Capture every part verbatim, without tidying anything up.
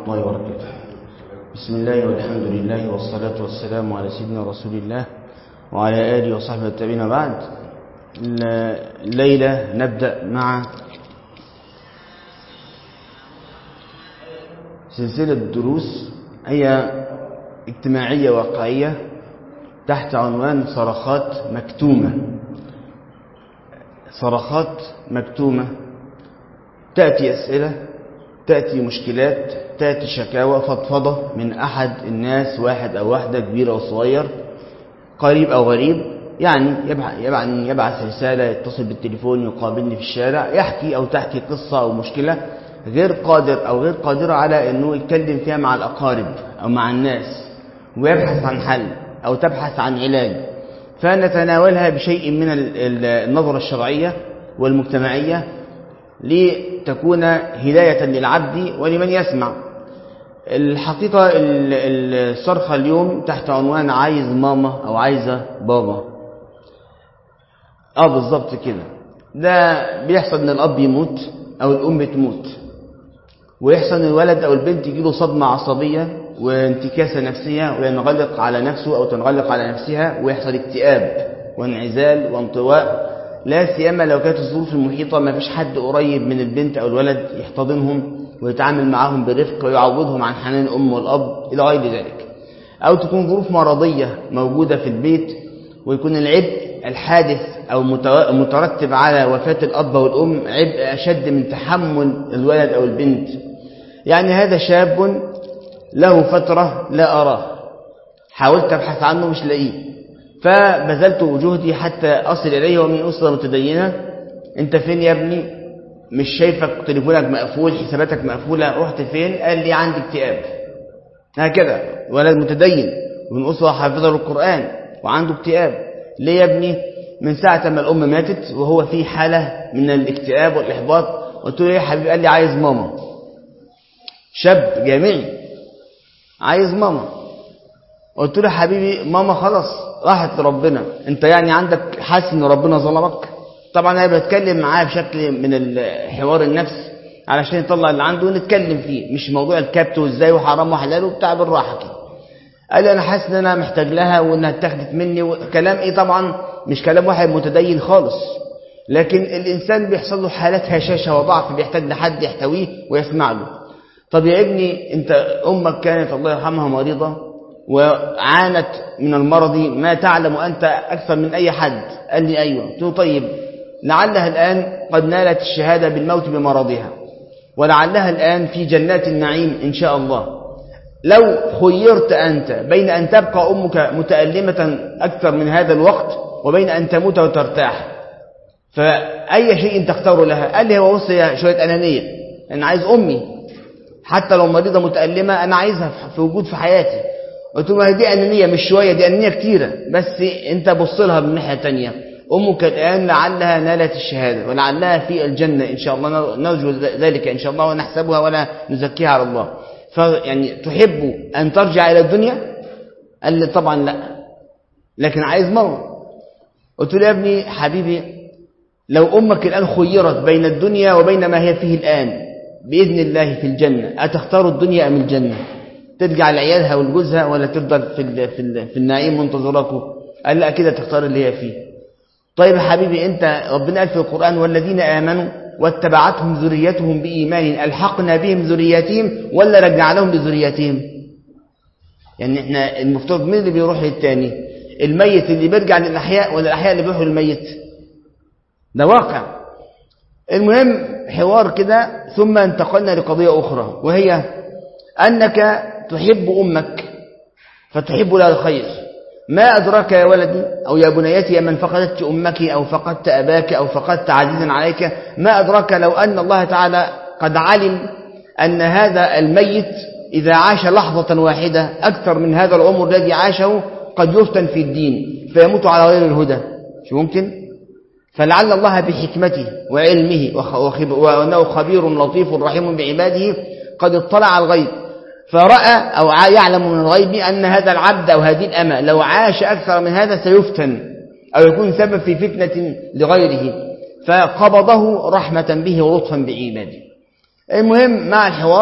الله وبركاته. بسم الله والحمد لله والصلاة والسلام على سيدنا رسول الله وعلى آله وصحبه التابعين. بعد الليلة نبدأ مع سلسلة دروس هي اجتماعية واقعية تحت عنوان صرخات مكتومة. صرخات مكتومة، تأتي أسئلة، تأتي مشكلات، تأتي شكاوى فضفضة من أحد الناس، واحد أو واحدة، كبير أو صغير، قريب أو غريب، يعني يبعث رسالة، يتصل بالتليفون، يقابلني في الشارع، يحكي أو تحكي قصة أو مشكلة غير قادر أو غير قادرة على أنه يتكلم فيها مع الأقارب أو مع الناس، ويبحث عن حل أو تبحث عن علاج، فنتناولها بشيء من النظرة الشرعية والمجتمعية لتكون هداية للعبد ولمن يسمع. الحقيقة الصرخة اليوم تحت عنوان عايز ماما أو عايزة بابا. اه بالظبط كده. ده بيحصل ان الأب يموت أو الأم تموت، ويحصل ان الولد أو البنت يجيله صدمة عصبية وانتكاسة نفسية، وينغلق على نفسه أو تنغلق على نفسها، ويحصل اكتئاب وانعزال وانطواء، لا سيما لو كانت الظروف المحيطة ما فيش حد قريب من البنت أو الولد يحتضنهم ويتعامل معهم برفق ويعوضهم عن حنان الأم والأب إلى غير ذلك. أو تكون ظروف مرضية موجودة في البيت، ويكون العبء الحادث أو مترتب على وفاة الأب والأم عبء أشد من تحمل الولد أو البنت. يعني هذا شاب له فترة لا أراه، حاولت أبحث عنه مش لاقيه، فبذلت جهدي حتى أصل إليه ومن أسرة متدينة. أنت فين يا ابني؟ مش شايفك، تليفونك مقفول، حساباتك مقفولة، رحت فين؟ قال لي عندي اكتئاب. هكذا ولد متدين ومن أسرة حافظة للقرآن وعنده اكتئاب. ليه يا ابني؟ من ساعة ما الأم ماتت وهو في حالة من الاكتئاب والإحباط. قلت له ايه يا حبيبي؟ قال لي عايز ماما. شاب جامعي عايز ماما. قلت له حبيبي ماما خلاص راحت لربنا، انت يعني عندك حاسس ان ربنا ظلمك؟ طبعا انا بتكلم معاه بشكل من الحوار النفسي علشان يطلع اللي عنده ونتكلم فيه، مش موضوع الكبت وازاي وحرام وحلال وبتاع، بالراحه كده. قال لي انا حاسس ان انا محتاج لها وانها اتاخدت مني وكلام ايه، طبعا مش كلام واحد متدين خالص، لكن الانسان بيحصل له حالات هشاشه وضعف بيحتاج لحد يحتويه ويسمع له. طب يا ابني انت امك كانت الله يرحمها مريضه وعانت من المرض ما تعلم أنت أكثر من أي حد. قال لي أيوة. قلت له طيب لعلها الآن قد نالت الشهادة بالموت بمرضها، ولعلها الآن في جنات النعيم إن شاء الله. لو خيرت أنت بين أن تبقى أمك متألمة أكثر من هذا الوقت وبين أن تموت وترتاح، فأي شيء تختار لها؟ قال لي هو بص يا شوية أنانية، أنا عايز أمي حتى لو مريضة متألمة أنا عايزها في وجود في حياتي. قلت له دي أنانية مش شوية، دي أنانية كتيرة، بس أنت بص لها من ناحية تانية. أمك الآن لعلها نالت الشهادة ولعلها في الجنة إن شاء الله، نرجو ذلك إن شاء الله ونحسبها ولا نزكيها على الله. فيعني تحب أن ترجع إلى الدنيا؟ قال لي طبعا لا، لكن عايز ماما. قلت له يا ابني حبيبي لو أمك الآن خيرت بين الدنيا وبين ما هي فيه الآن بإذن الله في الجنة، أتختار الدنيا أم الجنة؟ ترجع لعيالها ولجوزها ولا تفضل في في النعيم منتظركم؟ قال لا كده تختار اللي هي فيه. طيب يا حبيبي انت ربنا قال في القرآن والذين آمنوا واتبعتهم ذريتهم بإيمان ألحقنا بهم ذريتهم ولا رجع لهم لذريتهم؟ يعني احنا المفترض مين اللي بيروح للتاني؟ الميت اللي بيرجع للأحياء ولا الأحياء اللي بيروحوا للميت؟ ده واقع. المهم حوار كده، ثم انتقلنا لقضية أخرى، وهي أنك تحب أمك فتحب لها الخير. ما أدراك يا ولدي أو يا بنيتي يا من فقدت أمك أو فقدت أباك أو فقدت عزيزا عليك، ما أدراك لو أن الله تعالى قد علم أن هذا الميت إذا عاش لحظة واحدة أكثر من هذا العمر الذي عاشه قد يفتن في الدين فيموت على غير الهدى؟ شو ممكن؟ فلعل الله بحكمته وعلمه وأنه خبير لطيف رحيم بعباده قد اطلع على الغيب فرأى أو يعلم من الغيب أن هذا العبد أو هذه الأمة لو عاش أكثر من هذا سيفتن أو يكون سبب في فتنة لغيره، فقبضه رحمة به ولطفا بعباده. المهم مع الحوار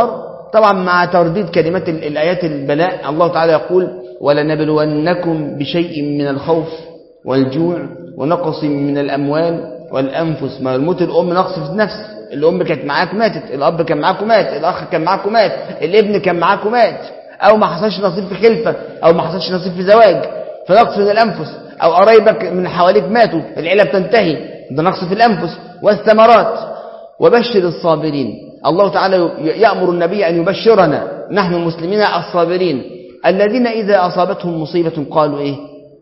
طبعا مع ترديد كلمات الآيات البلاء. الله تعالى يقول ولنبلونكم بشيء من الخوف والجوع ونقص من الأموال والأنفس. ما الموت الأم نقص في النفس، الأم كانت معاك ماتت، الأب كان معاك مات، الأخ كان معاك مات، الابن كان معاك مات، أو ما حصلش نصيب في خلفة، أو ما حصلش نصيب في زواج فنقص من الأنفس، أو قرايبك من حواليك ماتوا العيلة بتنتهي، ده نقص في الأنفس. والثمرات وبشر الصابرين. الله تعالى يأمر النبي أن يبشرنا نحن المسلمين الصابرين الذين إذا أصابتهم مصيبة قالوا إيه؟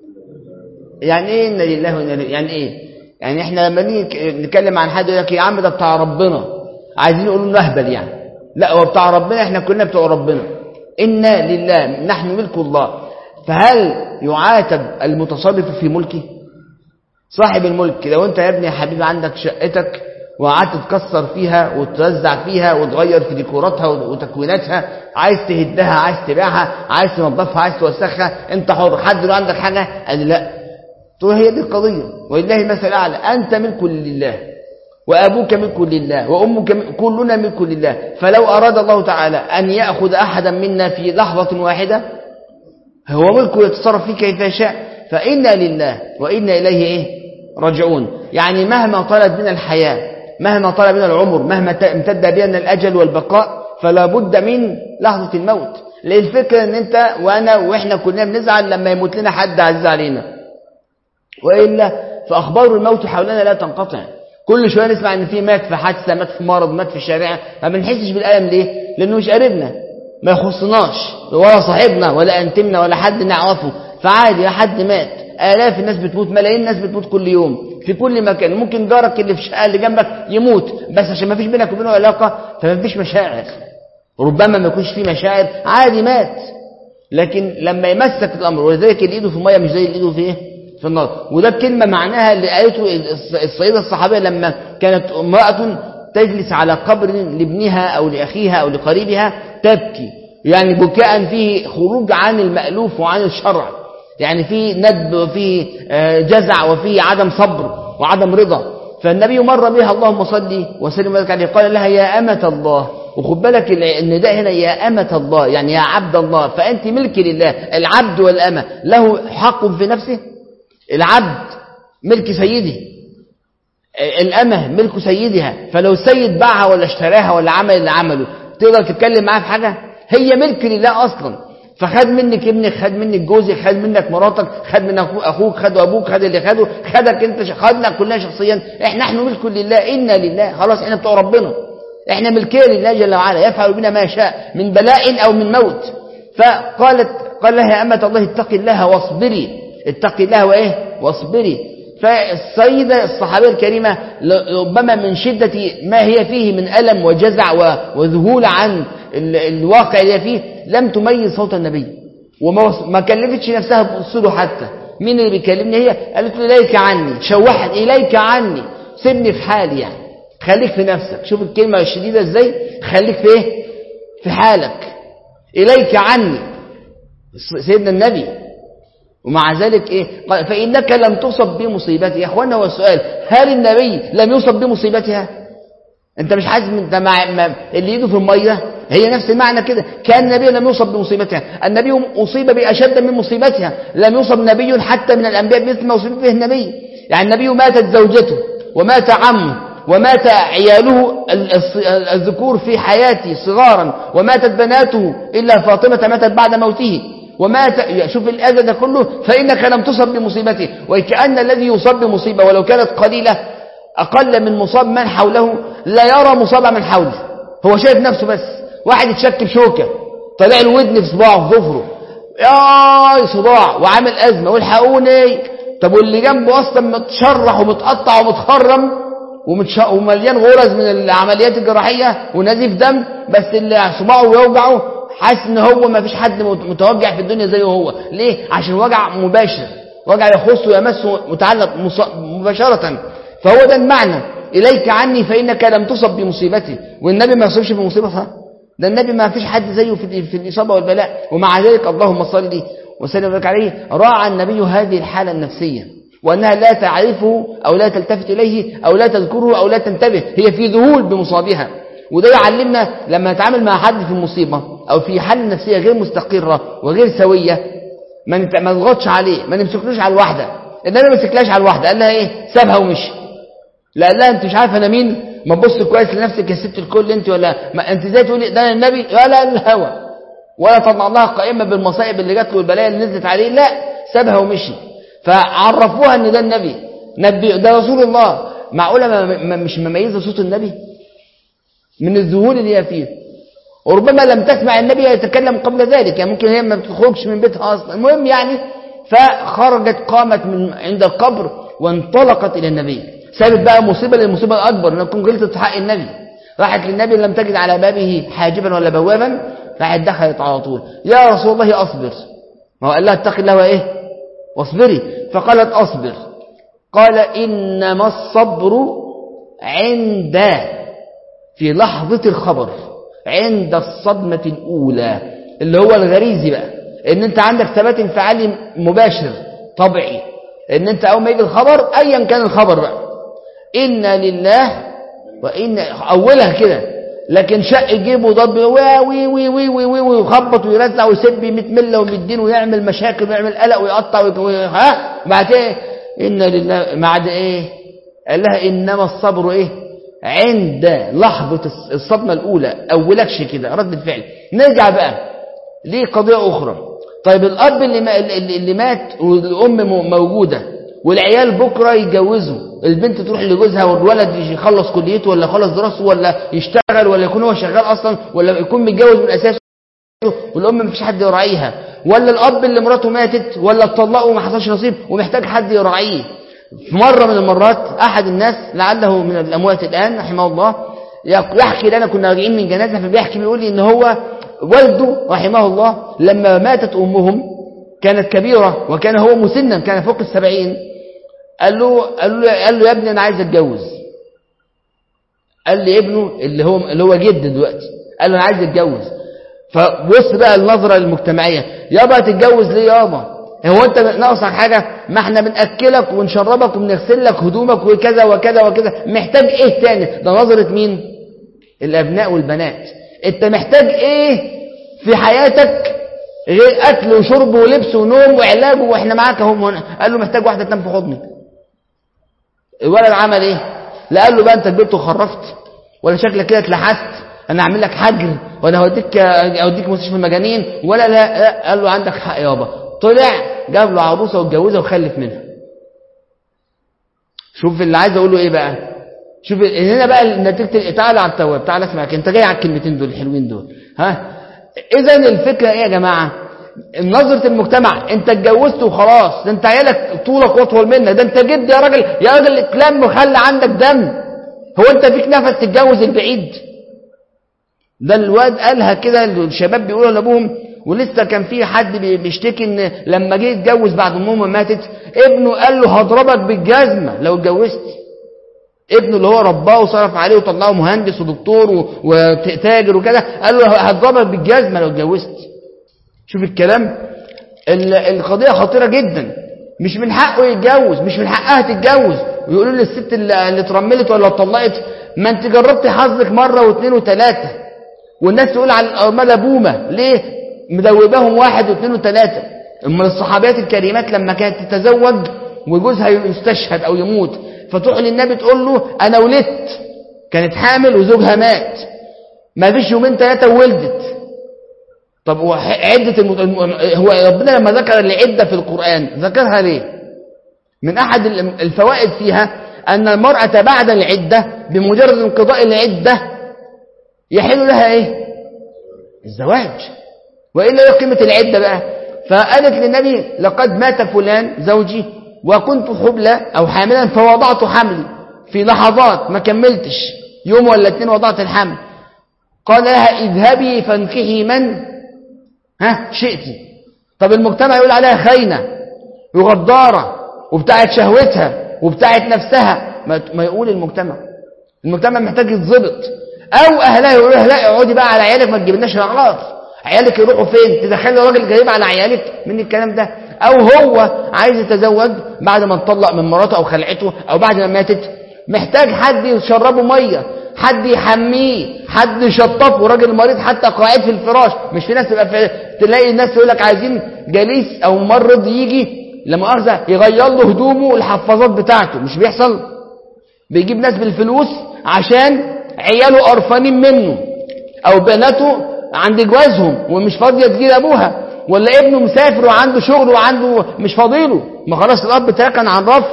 يعني إيه إن لله وإنا إليه؟ يعني إيه؟ يعني إحنا لما نتكلم عن حد يقول لك يا عم ده بتاع ربنا، عايزين يقولوا نهبل يعني. لا، هو بتاع ربنا، إحنا كلنا بتوع ربنا. إنا لله، نحن ملك الله. فهل يعاتب المتصرف في ملكه؟ صاحب الملك لو أنت يا ابني يا حبيبي عندك شقتك وقعدت تكسر فيها وتوزع فيها وتغير في ديكوراتها وتكويناتها، عايز تهدها، عايز تبيعها، عايز تنظفها، عايز توسخها، انت حر. حد لو عندك حاجه قال لا، تقول هي دي القضيه. ولله المثل الاعلى، انت ملك لله وابوك ملك لله وامك ملك، كلنا ملك لله. فلو اراد الله تعالى ان ياخذ احدا منا في لحظه واحده هو ملكه يتصرف فيه كيف يشاء. فانا لله وانا اليه ايه راجعون. يعني مهما طلب من الحياه، مهما طلب من العمر، مهما امتد بنا الأجل والبقاء، فلا بد من لحظة الموت. ليه الفكرة ان انت وانا واحنا كلنا بنزعل لما يموت لنا حد عزيز علينا، وإلا فأخبار الموت حولنا لا تنقطع. كل شوية نسمع ان في مات في حادثة، مات في مرض، مات في الشارع، ما بنحسش بالألم. ليه؟ لأنه مش قريبنا، ما يخصناش، ولا صاحبنا ولا أنتمنا ولا حد نعرفه. فعادي حد مات، آلاف الناس بتموت، ملايين الناس بتموت كل يوم في كل مكان. ممكن جارك اللي في الشقه اللي جنبك يموت، بس عشان ما فيش بينك وبينه علاقه فما فيش مشاعر. ربما ما يكونش فيه مشاعر، عادي مات. لكن لما يمسك الامر، ولذلك اللي ايده في الميه مش زي اللي ايده في ايه؟ في النار. وده الكلمه معناها اللي قالته السيده الصحابيه لما كانت امراه تجلس على قبر لابنها او لاخيها او لقريبها تبكي، يعني بكاء فيه خروج عن المألوف وعن الشرع، يعني في ندب وفي جزع وفي عدم صبر وعدم رضا. فالنبي مر بها اللهم صل وسلم وبارك عليه قال لها يا أمة الله. وخد بالك النداء هنا يا أمة الله، يعني يا عبد الله، فأنت ملك لله. العبد والأمة له حق في نفسه. العبد ملك سيده، الأمة ملك سيدها. فلو السيد باعها ولا اشتراها ولا عمل اللي عمله تقدر تتكلم معاه في حاجة؟ هي ملك لله أصلا. فخد منك ابنك، خد منك جوزك، خد منك مراتك، خد من اخوك، خد ابوك، خد اللي خده، خدك انت، خدنا كلنا شخصيا. احنا نحن ملك لله، انا لله، خلاص احنا بتوع ربنا، احنا ملكيه لله جل وعلا، يفعل بنا ما شاء من بلاء او من موت. فقالت قال لها يا أمة الله اتقي الله واصبري، اتقي الله وايه واصبري. فالسيدة الصحابية الكريمة ربما من شدة ما هي فيه من ألم وجزع وذهول عن الواقع اللي فيه لم تميز صوت النبي، وما كلفتش نفسها بأصوله. حتى مين اللي بيكلمني؟ هي قالت له إليك عني، شوحت إليك عني، سيبني في حالي، يعني خليك في نفسك. شوف الكلمة الشديدة ازاي، خليك في ايه؟ في حالك، إليك عني سيدنا النبي. ومع ذلك ايه؟ قال فإنك لم تصب بمصيبتها. يا اخوانا هو السؤال، هل النبي لم يصب بمصيبتها؟ انت مش حاسس انت مع اللي ايده في الميه؟ هي نفس المعنى كده. كان النبي لم يصب بمصيبتها، النبي أصيب بأشد من مصيبتها. لم يصب نبي حتى من الأنبياء مثل ما أصيب به النبي. يعني النبي ماتت زوجته ومات عمه ومات عياله الذكور في حياته صغارا، وماتت بناته إلا فاطمة ماتت بعد موته، ومات. شوف الأذى ده كله. فإنك لم تصب بمصيبته. وكأن الذي يصب بمصيبة ولو كانت قليلة أقل من مصاب من حوله لا يرى مصاب من حوله، هو شايف نفسه بس. واحد يتشك بشوكة طلع له ودن في صباعه في ظفره، يا صداع وعامل أزمة والحقوني. طب واللي جنبه أصلا متشرح ومتقطع ومتخرم ومليان غرز من العمليات الجراحية ونزيف دم، بس اللي صباعه ويوجعه حاسس ان هو ما فيش حد متوجع في الدنيا زيه هو. ليه؟ عشان وجع مباشر، وجع يخصه ويمسه متعلق مباشرة. فهو ده المعنى، إليك عني فإنك لم تصب بمصيبتي. والنبي ما يصبش بمصيبتها، ده النبي ما فيش حد زيه في في الإصابة والبلاء. ومع ذلك اللهم صل وسلم وبارك عليه راعى النبي هذه الحالة النفسية، وأنها لا تعرفه أو لا تلتفت إليه أو لا تذكره أو لا تنتبه، هي في ذهول بمصابها. وده يعلمنا لما نتعامل مع حد في مصيبة أو في حالة نفسية غير مستقرة وغير سوية ما نضغطش عليه، ما نمسكلوش على الواحدة. إنما ما مسكلاش على الواحدة، قال لها إيه؟ سابها ومشي. لا قال لها أنت مش عارفة أنا مين؟ ما تبص كويس لنفسك يا ست الكل أنت، ولا ما أنت إزاي تقولي ده النبي ولا الهوى، ولا طلع لها قائمة بالمصائب اللي جات له والبلايا اللي نزلت عليه، لا سابها ومشي. فعرفوها إن ده النبي، نبي ده رسول الله. معقولة ما ما مش مميزة صوت النبي من الذهول اللي هي فيه؟ وربما لم تسمع النبي يتكلم قبل ذلك، يعني ممكن هي ما بتخرجش من بيتها أصلا. المهم يعني فخرجت قامت من عند القبر وانطلقت إلى النبي. سابت بقى مصيبة للمصيبة الأكبر إنها تكون غلطت في حق النبي. راحت للنبي لم تجد على بابه حاجبا ولا بوابا، راحت دخلت على طول. يا رسول الله أصبر. ما هو قال لها اتقي الله وإيه واصبري، فقالت أصبر. قال إنما الصبر عند في لحظة الخبر، عند الصدمة الأولى اللي هو الغريزي بقى، إن أنت عندك ثبات انفعالي مباشر طبيعي، إن أنت أول ما يجي الخبر أيا كان الخبر بقى إنا لله وإن أولها كده، لكن شق جيبه وضرب وي وي وي وي وي ويخبط ويرزع ويسب مية ملة ومدين ويعمل مشاكل ويعمل قلق ويقطع وي... ها بعد ايه إنا لله بعد ايه قال لها إنما الصبر ايه عند لحظة الصدمة الأولى. أولكش كده رد الفعل. نرجع بقى ليه قضية أخرى. طيب الأب اللي, ما اللي مات والأم موجودة والعيال بكرة يتجوزوا، البنت تروح لجوزها والولد يخلص كليته ولا يخلص دراسته ولا يشتغل ولا يكون هو شغال أصلا ولا يكون متجوز من أساسه والأم مفيش حد يراعيها، ولا الأب اللي مراته ماتت ولا اتطلقوا وما حصلش نصيب ومحتاج حد يراعيه. في مرة من المرات أحد الناس لعله من الأموات الآن رحمه الله يحكي لنا، كنا راجعين من جنازة فبيحكي بيقول لي إن هو والده رحمه الله لما ماتت أمهم كانت كبيرة وكان هو مسنا كان فوق السبعين، قال له قال له قال له يا ابني أنا عايز أتجوز. قال لي ابنه اللي هو اللي هو جد دلوقتي قال له أنا عايز أتجوز. فبص بقى النظرة المجتمعية، يابا تتجوز ليه يابا؟ هو أنت ناقصك حاجة؟ ما احنا بنأكلك ونشربك وبنغسل لك هدومك وكذا وكذا وكذا، محتاج إيه تاني؟ ده نظرة مين؟ الأبناء والبنات. أنت محتاج إيه في حياتك غير أكل وشرب ولبس ونوم وعلاج وإحنا معاك اهو؟ قال له محتاج واحدة تنام في حضني. الولد عمل إيه؟ لا قال له بقى أنت كبرت وخرفت ولا شكلك كده اتلحست، أنا أعمل لك حجر وأنا هوديك أوديك مستشفى المجانين ولا لا, لا. قال له عندك حق يابا. طلع جاب له عروسة واتجوزها وخلف منها. شوف اللي عايز أقوله إيه بقى. شوف هنا بقى نتيجة. تعالى على التواب، تعالى اسمعك أنت جاي على الكلمتين دول الحلوين دول. ها إذا الفكرة إيه يا جماعة؟ نظرة المجتمع أنت اتجوزت وخلاص، ده أنت عيالك طولك وأطول منك، ده أنت جد يا راجل يا راجل اتلم وخلي عندك دم. هو أنت فيك نفس تتجوز البعيد؟ ده الواد قالها كده الشباب بيقولوا لأبوهم، ولسه كان في حد بيشتكي ان لما جه يتجوز بعد امه ماتت ابنه قال له هضربك بالجزمه لو اتجوزت. ابنه اللي هو رباه وصرف عليه وطلعه مهندس ودكتور وتاجر وكده قال له هضربك بالجزمه لو اتجوزت. شوف الكلام. القضيه خطيره جدا. مش من حقه يتجوز، مش من حقها تتجوز. ويقولوا للست اللي اترملت ولا اتطلقت ما انت جربت حظك مره واثنين وثلاثه، والناس تقول على الارمله بومه ليه؟ مدوبهم واحد واثنين وثلاثة. اما الصحابيات الكريمات لما كانت تتزوج وجوزها يستشهد او يموت فتروح للنبي تقول له انا ولدت، كانت حامل وزوجها مات ما فيش يومين ثلاثة وولدت. طب عدة الم... هو ربنا لما ذكر العدة في القرآن ذكرها ليه؟ من احد الفوائد فيها ان المرأة بعد العدة بمجرد انقضاء العدة يحل لها ايه؟ الزواج. وإلا ايه قيمة العدة بقى؟ فقالت للنبي لقد مات فلان زوجي وكنت حبلى أو حاملا فوضعت حملي في لحظات ما كملتش يوم ولا اتنين وضعت الحمل. قال لها اذهبي فانكحي من ها شئتي. طب المجتمع يقول عليها خاينة وغدارة وبتاعت شهوتها وبتاعت نفسها، ما يقول المجتمع. المجتمع محتاج يتظبط. أو أهلها يقولوا لها لا اقعدي بقى على عيالك ما تجيبناش رغلات، عيالك يروحوا فين؟ تدخلي راجل غريب على عيالك من الكلام ده. او هو عايز يتزوج بعد ما اتطلق من مراته او خلعته او بعد ما ماتت محتاج حد يشربه ميه، حد يحميه، حد يشطفه، راجل مريض حتى قاعد في الفراش. مش في ناس تبقى في تلاقي الناس يقول لك عايزين جليس او ممرض يجي لا مؤاخذه يغير له هدومه والحفاظات بتاعته. مش بيحصل؟ بيجيب ناس بالفلوس عشان عياله قرفانين منه او بناته عند جوازهم ومش فاضيه تجيب ابوها، ولا ابنه مسافر وعنده شغل وعنده مش فاضيله، ما خلاص الاب تركن عن رف،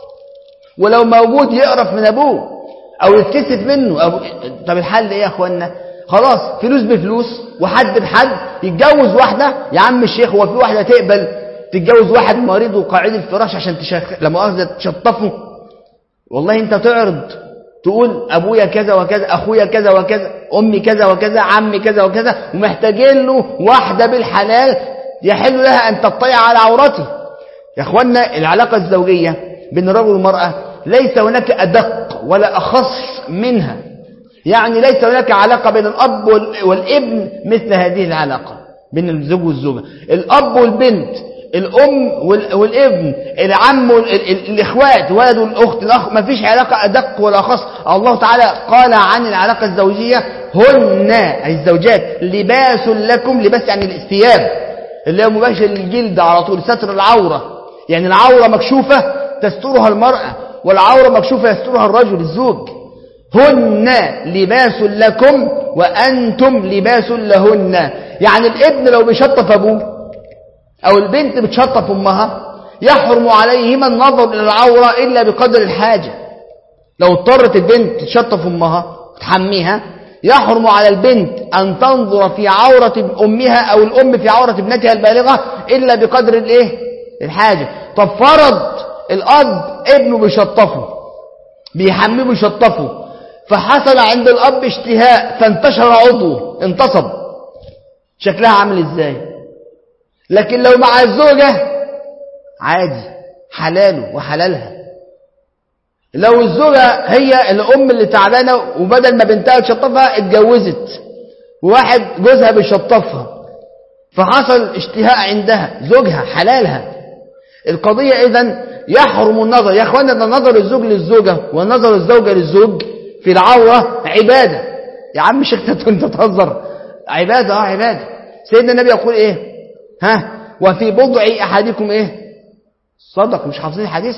ولو موجود يقرف من ابوه او يتكسف منه أو... طب الحل ايه يا اخوانا؟ خلاص فلوس بفلوس وحد بحد. يتجوز واحده يا عم الشيخ، هو في واحده تقبل تتجوز واحد مريض وقاعد الفراش عشان تشخ... لا مؤاخذه تشطفه؟ والله انت تعرض تقول ابويا كذا وكذا، اخويا كذا وكذا، امي كذا وكذا، عمي كذا وكذا، ومحتاجين له واحده بالحلال يحل لها ان تطلع على عورته. يا اخوانا العلاقه الزوجيه بين الرجل والمراه ليس هناك ادق ولا اخص منها. يعني ليس هناك علاقه بين الاب والابن مثل هذه العلاقه بين الزوج والزوجه، الاب والبنت، الام والابن، العم والاخوات، ولد والاخت، الاخ، ما فيش علاقه ادق ولا اخص. الله تعالى قال عن العلاقه الزوجيه هن اي الزوجات لباس لكم. لباس يعني الثياب اللي هو مباشر للجلد على طول، ستر العوره، يعني العوره مكشوفه تسترها المراه والعوره مكشوفه يسترها الرجل الزوج. هن لباس لكم وانتم لباس لهن. يعني الابن لو بيشطف ابوه او البنت بتشطف امها يحرم عليهما النظر الى العوره الا بقدر الحاجه. لو اضطرت البنت تشطف امها تحميها يحرم على البنت ان تنظر في عوره امها او الام في عوره ابنتها البالغه الا بقدر الايه الحاجه. طب فرض الاب ابنه بيشطفه بيحميه بيشطفه فحصل عند الاب اشتهاء فانتشر عضوه انتصب، شكلها عامل ازاي؟ لكن لو مع الزوجة عادي حلاله وحلالها. لو الزوجة هي الأم اللي تعبانة وبدل ما بنتها تشطفها اتجوزت وواحد جوزها بيشطفها فحصل اشتهاء عندها زوجها حلالها. القضية إذن يحرم النظر. يا أخوانا ده نظر الزوج للزوجة ونظر الزوجة للزوج في العورة عبادة. يا عم الشيخ انت تهزر، عبادة اه عبادة. سيدنا النبي يقول ايه؟ ها وفي بضع احدكم ايه؟ صدق. مش حافظين الحديث؟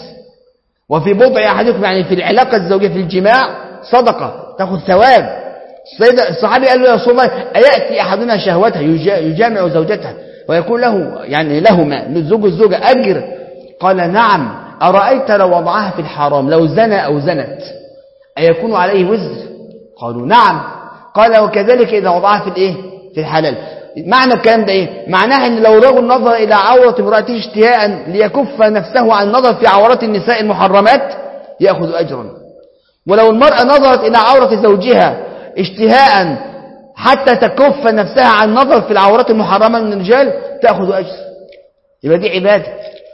وفي بضع احدكم يعني في العلاقه الزوجيه في الجماع صدقه تاخذ ثواب. السيد الصحابي قال له يا رسول الله اياتي احدنا شهوته يجامع زوجته ويكون له يعني لهما للزوج والزوجه اجر؟ قال نعم. ارايت لو وضعها في الحرام لو زنى او زنت ايكون عليه وزر؟ قالوا نعم. قال وكذلك اذا وضعها في الايه؟ في الحلال. معنى الكلام ده ايه؟ معناه ان لو رجل نظر الى عوره امراته اشتهاء ليكف نفسه عن النظر في عورات النساء المحرمات ياخذ اجرا، ولو المراه نظرت الى عوره زوجها اشتهاء حتى تكف نفسها عن النظر في العورات المحرمه من الرجال تاخذ اجر. يبقى دي عباده.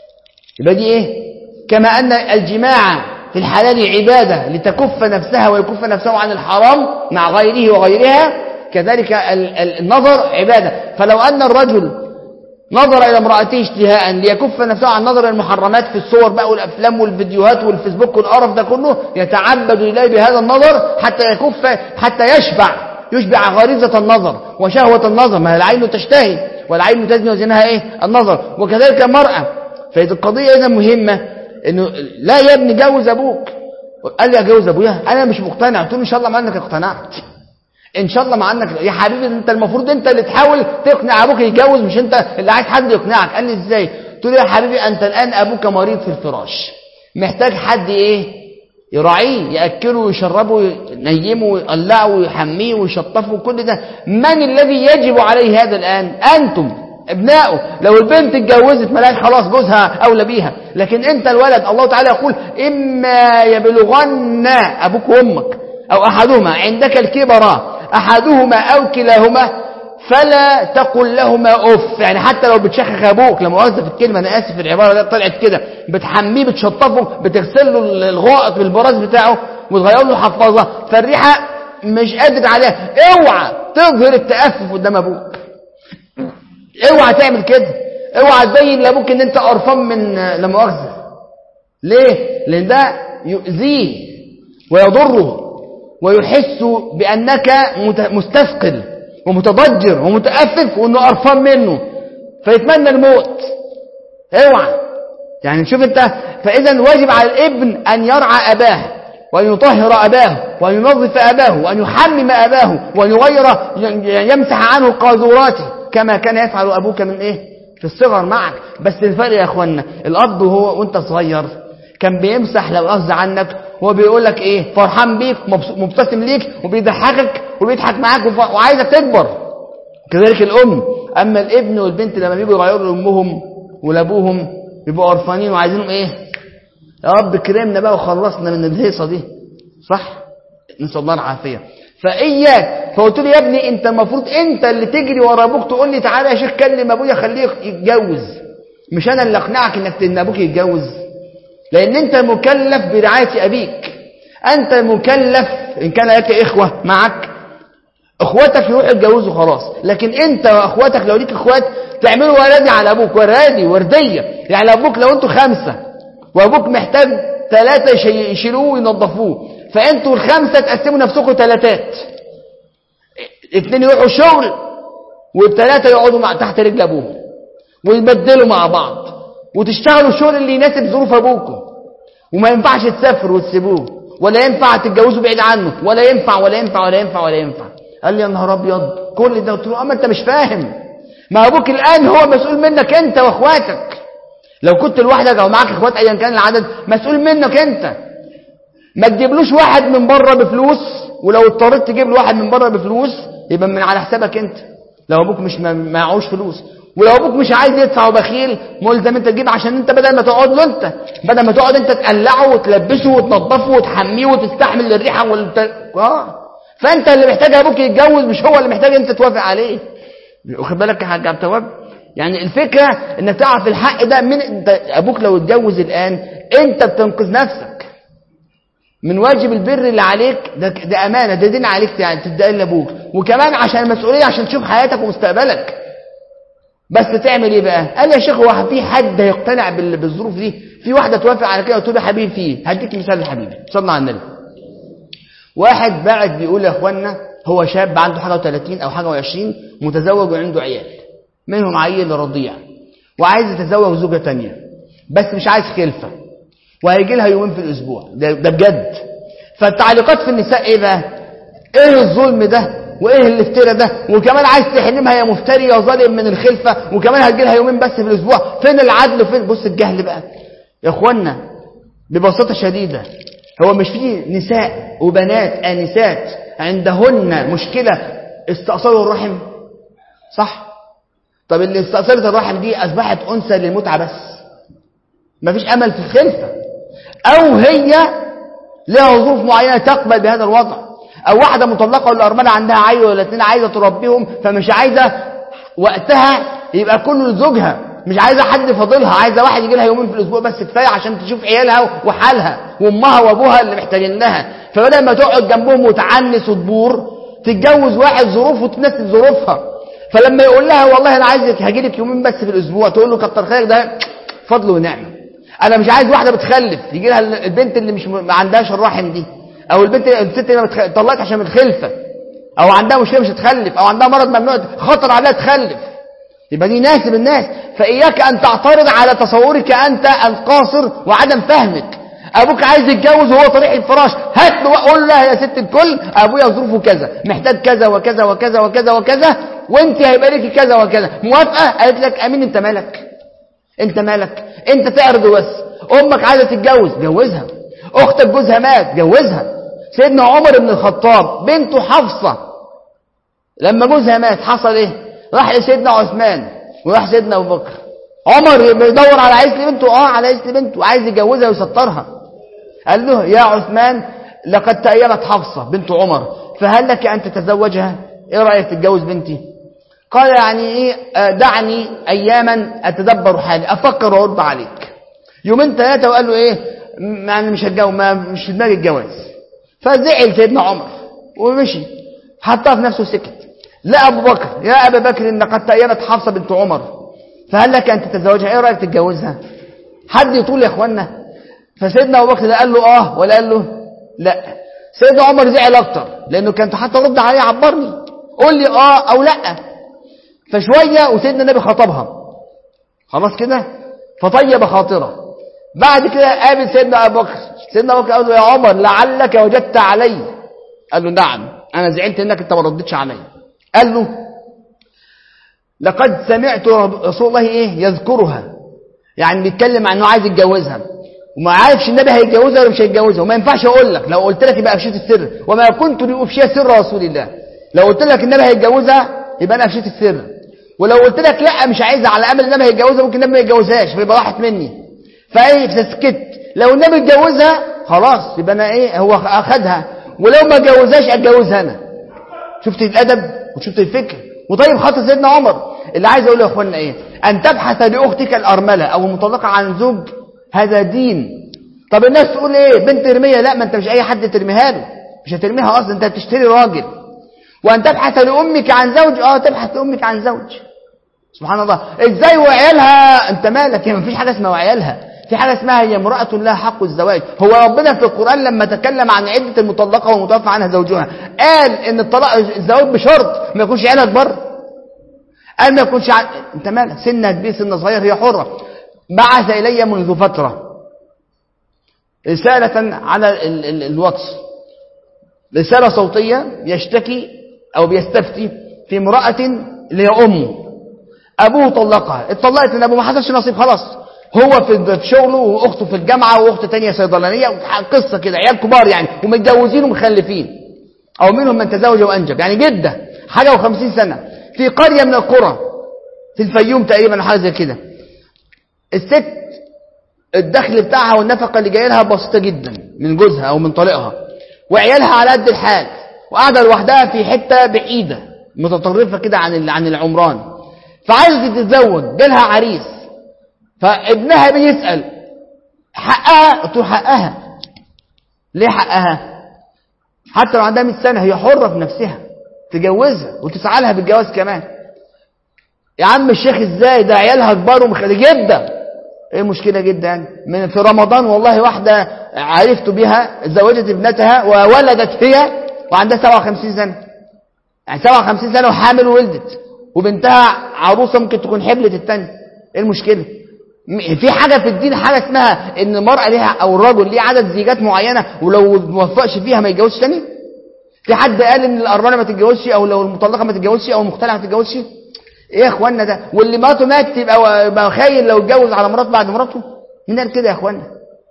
يبقى دي ايه؟ كما ان الجماع في الحلال عباده لتكف نفسها ويكف نفسه عن الحرام مع غيره وغيرها، كذلك النظر عبادة. فلو أن الرجل نظر إلى امرأته اشتهاء ليكف نفسه عن نظر المحرمات في الصور بقى والأفلام والفيديوهات والفيسبوك والقرف ده كله يتعبد إليه بهذا النظر حتى يكف حتى يشبع يشبع غريزة النظر وشهوة النظر. ما العين تشتهي والعين تزني وزنها إيه؟ النظر. وكذلك المرأة. فإذا القضية إذا مهمة إنه لا يا ابني جوز أبوك. قال لي أجوز أبويا أنا مش مقتنع. قلت له إن شاء الله ما أنك اقتنعت ان شاء الله مع انك يا حبيبي انت المفروض انت اللي تحاول تقنع ابوك يتجوز مش انت اللي عايز حد يقنعك. قال لي ازاي؟ قلت له يا حبيبي انت الان ابوك مريض في الفراش محتاج حد ايه؟ يراعيه ياكله ويشربه ينيمه ويقلعه ويحميه ويشطفه كل ده. من الذي يجب عليه هذا الان؟ انتم ابنائه. لو البنت اتجوزت ملاش خلاص جوزها اولى بيها، لكن انت الولد الله تعالى يقول اما يبلغن ابوك وامك او احدهما عندك الكبر احدهما او كلاهما فلا تقل لهما اف. يعني حتى لو بتشخخ ابوك لما مؤاخذه في الكلمه انا اسف العباره دي طلعت كده بتحميه بتشطفه بتغسل له الغائط بالبراز بتاعه وتغير له حفاظه فالريحه مش قادر عليها، اوعى تظهر التأفف قدام ابوك. اوعى تعمل كده. اوعى تبين لابوك ان انت قرفان من لا مؤاخذه. ليه؟ لان ده يؤذيه ويضره ويحس بأنك مستثقل ومتضجر ومتأفف وأنه قرفان منه فيتمنى الموت. اوعى يعني شوف انت. فإذا واجب على الابن أن يرعى أباه وأن يطهر أباه وأن ينظف أباه وأن يحمم أباه وأن يغير يمسح عنه قاذوراته كما كان يفعل أبوك من إيه في الصغر معك. بس الفرق يا أخوانا، الأب هو وانت صغير كان بيمسح لو قصد عنك، هو بيقول لك إيه فرحان بيك مبتسم ليك وبيضحكك وبيضحك معاك وعايزك تكبر. كذلك الأم. أما الابن والبنت لما بيجوا يغيروا لأمهم ولأبوهم بيبقوا قرفانين وعايزينهم إيه يا رب كرمنا بقى وخلصنا من الهيصة دي، صح؟ نسأل الله العافية. فإياك فقلت لي يا ابني أنت المفروض أنت اللي تجري ورا أبوك تقول لي تعالى يا شيخ كلم أبويا خليه يتجوز، مش أنا اللي أقنعك إنك إن أبوك يتجوز، لأن أنت مكلف برعاية أبيك. أنت مكلف إن كان لك إخوة معك اخواتك يروحوا يتجوزوا خلاص، لكن انت واخواتك لو ليك اخوات تعملوا ولادي على ابوك ورادي ورديه. يعني ابوك لو انتوا خمسه وابوك محتاج ثلاثه يشيلوه وينظفوه، فانتوا الخمسه تقسموا نفسكم ثلاثات، اثنين يروحوا شغل والثلاثه يقعدوا مع تحت رجل ابوهم ويبدلوا مع بعض وتشتغلوا الشغل اللي يناسب ظروف ابوكم. وما ينفعش تسافروا وتسيبوه، ولا ينفع تتجوزوا بعيد عنه، ولا ينفع ولا ينفع ولا ينفع ولا ينفع. قال لي يا نهار ابيض كل ده. قلت له اما انت مش فاهم، ما ابوك الان هو مسؤول منك انت واخواتك. لو كنت لوحدك او معاك اخوات ايا كان العدد مسؤول منك انت. ما تجيبلوش واحد من بره بفلوس، ولو اضطريت تجيب له واحد من بره بفلوس يبقى من على حسابك انت لو ابوك مش معهوش فلوس. ولو ابوك مش عايز يدفع وبخيل ملزم انت تجيب، عشان انت بدل ما تقعد له انت بدل ما تقعد انت تقلعه وتلبسه وتنظفه وتحميه وتستحمل الريحه والت... اه فانت اللي محتاج ابوك يتجوز، مش هو اللي محتاج انت توافق عليه. واخد بالك يا حاج عبد التواب؟ يعني الفكره انك تعرف الحق ده من انت. ابوك لو اتجوز الان انت بتنقذ نفسك من واجب البر اللي عليك ده, ده امانه، ده دين عليك يعني تدعي لابوك، وكمان عشان المسؤوليه عشان تشوف حياتك ومستقبلك. بس تعمل ايه بقى؟ قال لي يا شيخ هو في حد هيقتنع بالظروف دي؟ في واحده توافق على كده؟ قلت له يا حبيبي فيه. هديك مثال يا حبيبي، صلى على النبي. واحد بعد بيقول يا اخوانا هو شاب عنده حاجه وثلاثين او حاجه وعشرين متزوج وعنده عيال، منهم عيل رضيع وعايز يتزوج زوجه تانية بس مش عايز خلفه، وهيجي لها يومين في الاسبوع. ده, ده بجد. فالتعليقات في النساء ايه بقى؟ ايه الظلم ده وايه الافتراء ده، وكمان عايز تحرمها يا مفتري يا ظالم من الخلفه، وكمان هتجي لها يومين بس في الاسبوع. فين العدل وفين؟ بص الجهل بقى يا اخوانا ببساطه شديده. هو مش فيه نساء وبنات آنسات عندهن مشكلة استئصال الرحم؟ صح؟ طب اللي استئصلت الرحم دي أصبحت أنثى للمتعة بس، مفيش أمل في الخلفة، أو هي لها ظروف معينة تقبل بهذا الوضع، أو واحدة مطلقة ولا أرملة عندها عيل ولا اتنين عايزة تربيهم فمش عايزة وقتها يبقى كله لزوجها، مش عايزه حد فاضلها، عايزه واحد يجي لها يومين في الاسبوع بس كفايه عشان تشوف عيالها وحالها وامها وابوها اللي محتاجين لها. فبدل ما تقعد جنبهم وتعنس وتبور تتجوز واحد ظروفه وتناسب ظروفها. فلما يقول لها والله انا عايزك هاجي لك يومين بس في الاسبوع، تقول له كتر خيرك ده فضل ونعمه. انا مش عايز واحده بتخلف يجي لها البنت اللي مش ما عندهاش الرحم دي، او البنت الست اللي طلقت عشان متخلفه، او عندها مشكله مش هتخلف، او عندها مرض ممنوع خطر عليها تخلف. يبقى دي ناسب الناس. فإياك أن تعترض على تصورك أنت القاصر وعدم فهمك. أبوك عايز يتجوز وهو طريق الفراش، هات له وقول له يا ست الكل أبويا ظروفه كذا، محتاج كذا وكذا وكذا وكذا وكذا، وانت هيبقى لك كذا وكذا. موافقة؟ قالت لك أمين. انت مالك؟ انت مالك؟ انت تعرض بس. أمك عايزة تتجوز، جوزها. أختك جوزها مات، جوزها. سيدنا عمر بن الخطاب بنته حفصة لما جوزها مات حصل ايه؟ راح لسيدنا عثمان وراح سيدنا ابو بكر. عمر بيدور على عايز لبنته، اه على عايز لبنته وعايز يجوزها ويسطرها. قال له يا عثمان لقد تأيمت حفصة بنت عمر فهل لك ان تتزوجها؟ ايه رايك تتجوز بنتي؟ قال يعني ايه؟ دعني اياما اتدبر حالي، افكر وارد عليك. يومين ثلاثه وقال له ايه؟ يعني مش هتجوز، ما مش في دماغي الجواز. فزعل سيدنا عمر ومشي، حطها في نفسه سكت. لا أبو بكر، يا أبا بكر إن قد تأيمت حفصة بنت عمر فهل لك أن تتزوجها؟ إيه رأيك تتجوزها؟ حد يطول يا إخوانا؟ فسيدنا أبو بكر لا قال له آه ولا قال له لا. سيدنا عمر زعل اكتر لانه كان حتى رد عليه عبرني قول لي اه او لا. فشويه وسيدنا النبي خطبها خلاص كده فطيب خاطره. بعد كده قابل سيدنا ابو بكر. سيدنا ابو بكر قال له يا عمر لعلك وجدت علي. قال له نعم انا زعلت انك انت ما ردتش علي. قال له لقد سمعت رسول الله ايه يذكرها، يعني بيتكلم عن انه عايز يتجوزها وما عارفش النبي هيتجوزها ولا مش هيتجوزها، وما ينفعش اقول لك، لو قلت لك يبقى افشيت السر، وما كنت لافشي سر رسول الله. لو قلت لك النبي هيتجوزها يبقى انا افشيت السر، ولو قلت لك لا مش عايزها على امل النبي هيتجوزها ممكن النبي ما يتجوزهاش فيبقى راحت مني. فايه فسكت. لو النبي اتجوزها خلاص يبقى انا ايه هو اخدها، ولو ما اتجوزهاش اتجوزها انا. شفت الادب وشفت الفكر. وطيب خاطر سيدنا عمر. اللي عايز اقوله يا اخوانا ايه؟ ان تبحث لاختك الارمله او المطلقه عن زوج هذا دين. طب الناس تقول ايه بنت ارميه؟ لا ما انت مش اي حد ترميها له، مش هترميها اصلا، انت بتشتري راجل. وان تبحث لامك عن زوج، اه تبحث لامك عن زوج. سبحان الله. ازاي وعيالها؟ انت مالك؟ ما فيش حاجه اسمها وعيالها، في حاجه اسمها هي امراه لها حق الزواج. هو ربنا في القران لما تكلم عن عده المطلقه والمتوفى عنها زوجها قال ان الطلاق الزواج بشرط ما يكونش عيالها كبار. قال ما يكونش ع... انت مالك؟ سنها كبير سنها صغير هي حره. بعث الي منذ فتره رساله على ال... ال... الواتس، رساله صوتيه يشتكي او بيستفتي في امراه اللي هي امه، ابوه طلقها، اتطلقت من ابوه ما حصلش نصيب خلاص، هو في شغله واخته في الجامعه واخته ثانيه صيدلانيه، قصه كده عيال كبار يعني ومتجوزين ومخلفين، او منهم من تزوج وانجب، يعني جده حاجه وخمسين سنه في قريه من القرى في الفيوم تقريبا حاجه زي كده. الست الدخل بتاعها والنفقه اللي جايه لها بسيطه جدا من جوزها او من طليقها، وعيالها على قد الحال، وقاعده لوحدها في حته بعيده متطرفه كده عن عن العمران، فعايزه تتزوج، جالها عريس، فابنها بيسال حقها؟ قلت له حقها. ليه حقها؟ حتى لو عندها مئة سنه هي حره في نفسها تجوزها وتسعى لها بالجواز كمان. يا عم الشيخ ازاي ده عيالها كبار ومخلي جدا؟ ايه المشكله جدا؟ من في رمضان والله واحده عرفت بها زوجت ابنتها وولدت هي وعندها سبعة وخمسين سنه، يعني سبعة وخمسين سنه وحامل وولدت، وبنتها عروسه ممكن تكون حبلت الثانيه. ايه المشكله؟ في حاجه في الدين حاجه اسمها ان المراه ليها او الرجل ليه عدد زيجات معينه ولو ما وفقش فيها ما يتجوزش ثاني؟ في حد قال ان الارمله ما تتجوزش او لو المطلقه ما تتجوزش او المختلعه ما تتجوزش؟ ايه يا اخوانا ده؟ واللي مراته ماتت يبقى يبقى خاين لو اتجوز على مراته بعد مراته؟ مين قال كده يا اخوانا؟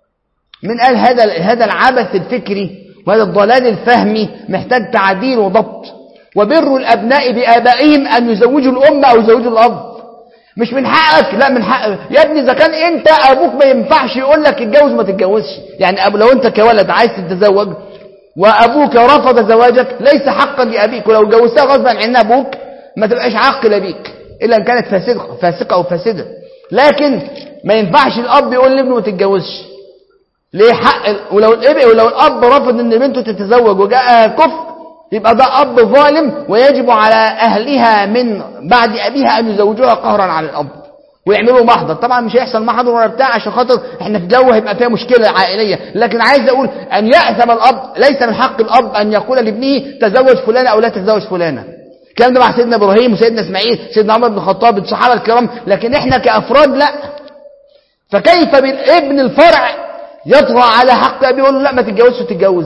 مين قال هذا هذا العبث الفكري وهذا الضلال الفهمي محتاج تعديل وضبط. وبر الابناء بابائهم ان يزوجوا الام او يزوجوا الاب. مش من حقك، لا من حقك يا ابني. اذا كان انت ابوك ما ينفعش يقول لك اتجوز ما تتجوزش، يعني أبو لو انت كولد عايز تتزوج وابوك رفض زواجك ليس حقا لابيك، ولو جوزتها غصبا عن ابوك ما تبقاش عاق لابيك الا ان كانت فاسقه فاسقه او فاسده. لكن ما ينفعش الاب يقول لابنه ما تتجوزش. ليه حق؟ ولو الاب ولو الاب رفض ان بنته تتزوج وجاء كفر يبقى ده اب ظالم، ويجب على اهلها من بعد ابيها ان يزوجوها قهرا على الاب ويعملوا محضر. طبعا مش هيحصل محضر ولا بتاع عشان خاطر احنا في جو هيبقى فيها مشكله عائليه، لكن عايز اقول ان يأثم الاب. ليس من حق الاب ان يقول لابنه تزوج فلانه او لا تتزوج فلانه. الكلام ده مع سيدنا ابراهيم وسيدنا اسماعيل سيدنا عمر بن الخطاب الصحابه الكرام، لكن احنا كافراد لا. فكيف بالابن الفرع يطغى على حق ابيه يقول له لا ما تتجوزش وتتجوز؟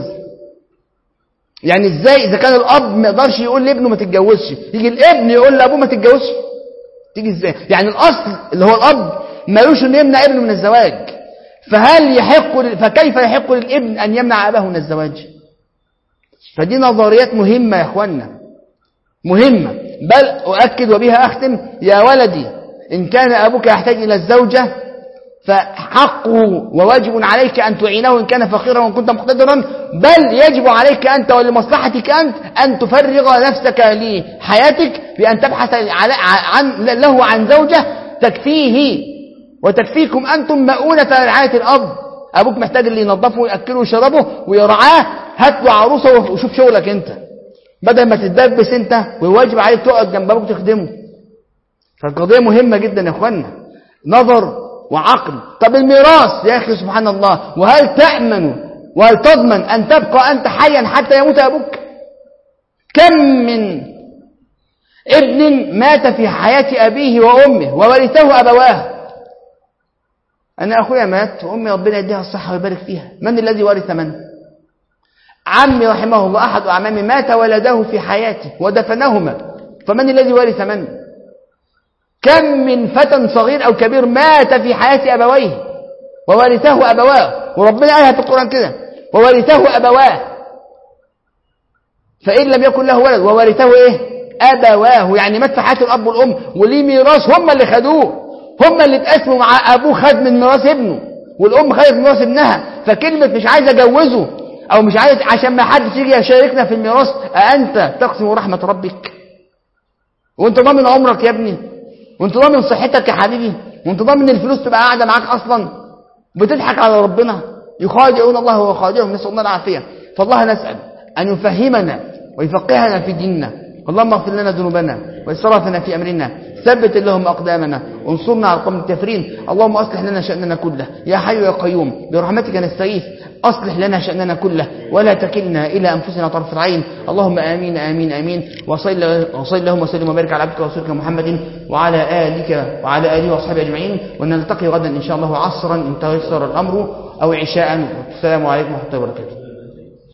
يعني ازاي اذا كان الاب ما يقدرش يقول لابنه ما تتجوزش يجي الابن يقول لابوه ما تتجوزش؟ تيجي ازاي؟ يعني الاصل اللي هو الاب مالوش انه يمنع ابنه من الزواج، فهل يحق فكيف يحق للابن ان يمنع اباه من الزواج؟ فدي نظريات مهمه يا اخوانا، مهمه. بل اؤكد وبها اختم: يا ولدي ان كان ابوك يحتاج الى الزوجه فحقه وواجب عليك أن تعينه إن كان فقيرا وإن كنت مقتدرا، بل يجب عليك أنت ولمصلحتك أنت أن تفرغ نفسك لحياتك بأن تبحث عن له عن زوجة تكفيه وتكفيكم أنتم مؤونة رعاية الأب. أبوك محتاج اللي ينظفه ويأكله ويشربه ويرعاه، هات له عروسة وشوف شغلك أنت بدل ما تتدبس أنت، ويواجب عليك تقعد جنب أبوك تخدمه. فالقضية مهمة جدا يا أخوانا، نظر وعقل. طب الميراث يا أخي سبحان الله، وهل تأمن وهل تضمن أن تبقى أنت حيا حتى يموت أبوك؟ كم من ابن مات في حياة أبيه وأمه وورثه أبواه. أنا أخويا مات وأمي ربنا يديها الصحة ويبارك فيها، من الذي ورث من؟ عمي رحمه الله أحد أعمامي مات ولده في حياته ودفنهما، فمن الذي ورث من؟ كم من فتى صغير أو كبير مات في حياة أبويه وورثه أبواه، وربنا قالها في القرآن كده وورثه أبواه. فإن لم يكن له ولد وورثه إيه؟ أبواه، يعني مات في حياة الأب والأم وليه ميراث هم اللي خدوه، هم اللي اتقسموا مع أبوه خد من ميراث ابنه والأم خدت من ميراث ابنها. فكلمة مش عايز أجوزه أو مش عايز عشان ما حدش يجي يشاركنا في الميراث، أأنت تقسم رحمة ربك؟ وأنت ضامن عمرك يا ابني؟ وأنت ضامن صحتك يا حبيبي؟ وأنت ضامن الفلوس تبقى قاعدة معاك أصلا؟ بتضحك على ربنا. يخادعون الله وهو خادعهم، نسأل الله العافية. فالله نسأل أن يفهمنا ويفقهنا في ديننا. اللهم اغفر لنا ذنوبنا وإسرافنا في أمرنا، ثبت اللهم أقدامنا وانصرنا على القوم الكافرين. اللهم أصلح لنا شأننا كله يا حي يا قيوم برحمتك نستغيث، أصلح لنا شأننا كله ولا تكلنا إلى أنفسنا طرف العين. اللهم آمين آمين آمين. وصلى اللهم وسلم وبارك على عبدك ورسولك محمد وعلى آلك وعلى آله وأصحابه أجمعين، ونلتقي غدا إن شاء الله عصرا إن تيسر الأمر أو عشاء. السلام عليكم ورحمة الله وبركاته.